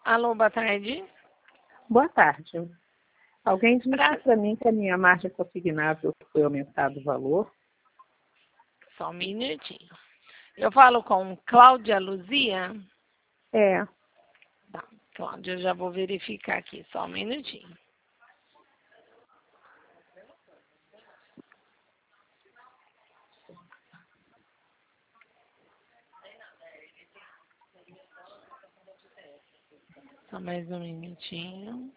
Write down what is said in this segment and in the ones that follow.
Alô, boa tarde. Boa tarde. Alguém disse para mim que a minha margem consignável foi aumentado o valor. Só um minutinho. Eu falo com Cláudia Luzia? É. Tá, Cláudia, eu já vou verificar aqui, só um minutinho. Só mais um minutinho.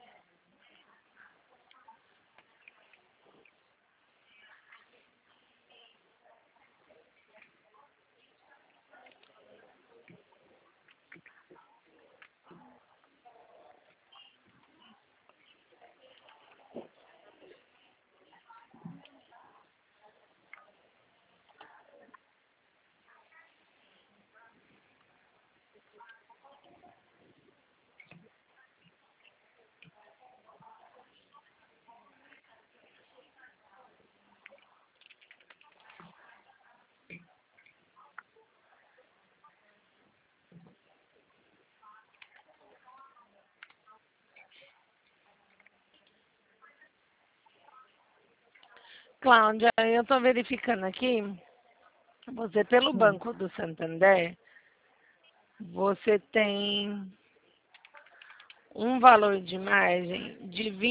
Cláudia, eu estou verificando aqui. Você, pelo Banco do Santander, você tem um valor de margem de R$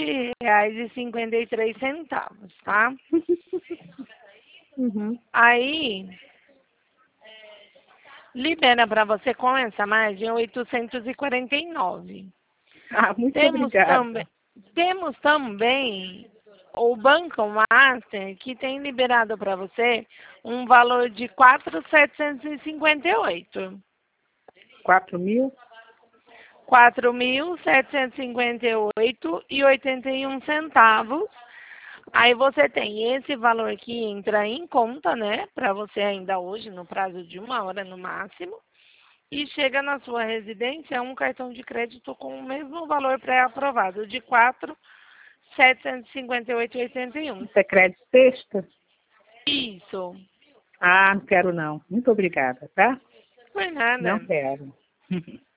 20,53, tá? Uhum. Aí, libera para você com essa margem 849. Muito obrigada. Temos também o Banco Master, que tem liberado para você um valor de 4.758. 4.000? 4.758,81. Aí você tem esse valor que entra em conta, né? Para você ainda hoje, no prazo de 1 hora no máximo. E chega na sua residência um cartão de crédito com o mesmo valor pré-aprovado, de 4.758,81. Isso é crédito sexta? Isso. Não quero não. Muito obrigada, tá? Por nada. Não quero.